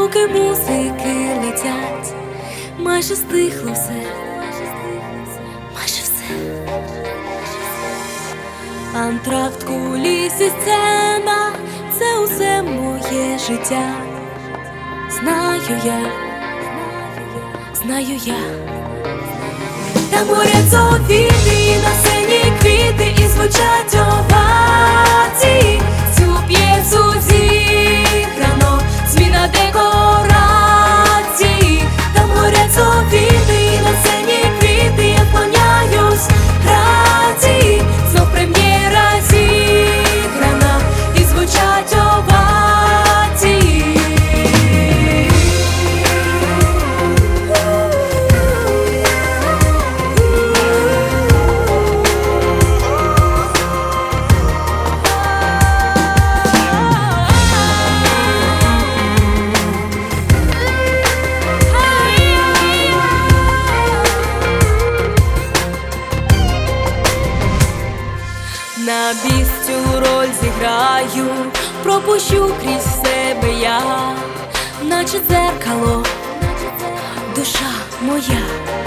звуки музики летять, майже стихло все, майже все. Антракт, куліси, сцена — це усе моє життя. Знаю я, там горять софіти, на сцені квіти і звучать овації. Цю п'єсу зіграно, зміна декорації. Там горять софіти, на сцені квіти, я вклоняюсь грації. Знов прем'єра зіграна і звучать овації. На біс цю роль зіграю, пропущу крізь себе я, наче дзеркало, душа моя.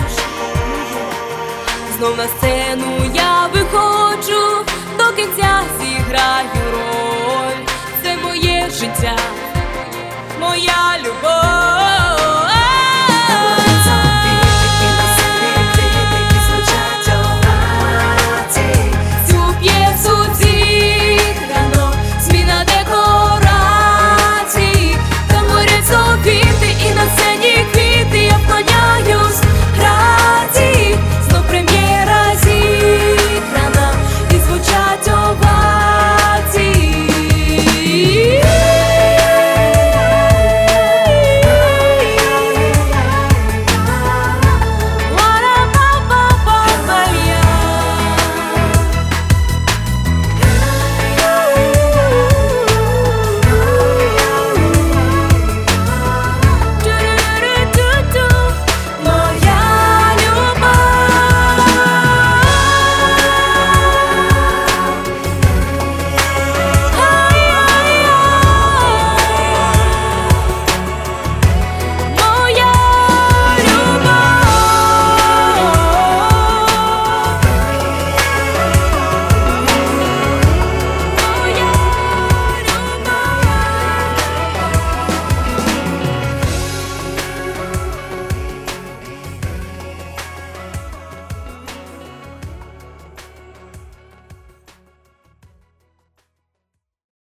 Знов на сцену я виходжу, до кінця зіграю роль. Це моє життя, моя